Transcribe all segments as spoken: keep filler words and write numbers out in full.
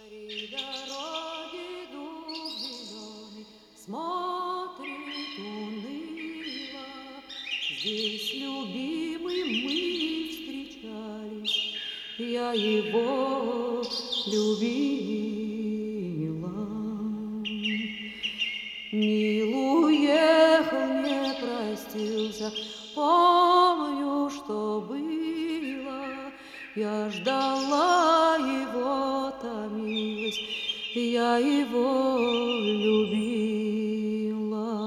При дороге дуб зеленый смотрит уныло. Здесь, любимый, мы встречались, я его любила. Мил уехал, не простился, помню, что было. Я ждала его, томилась, я его любила.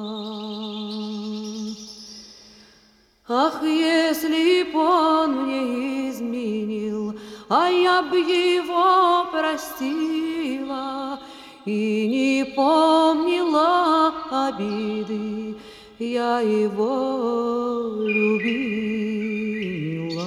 Ах, если б он мне изменил, а я б его простила и не помнила обиды, я его любила.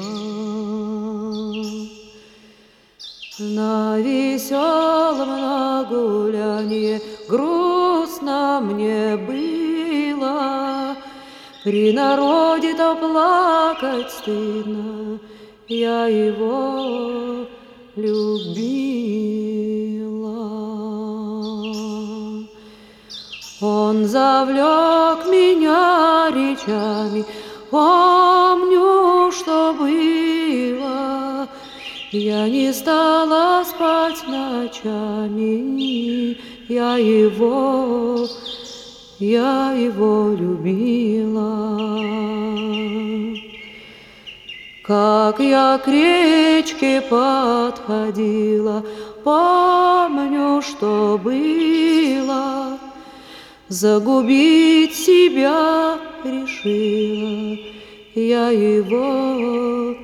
На веселом на гулянье грустно мне было, при народе-то плакать стыдно, я его любила. Он завлек меня речами, помню, что было. Я не стала спать ночами, я его, я его любила. Как я к речке подходила, помню, что было. Загубить себя решила, я его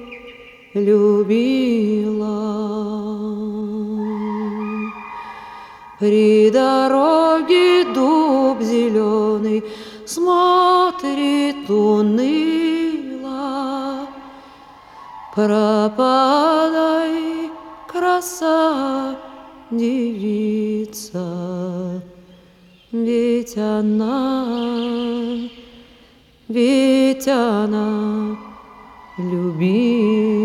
любила. При дороге дуб зеленый смотрит уныло. Пропадай, краса девица, ведь она, ведь она любила.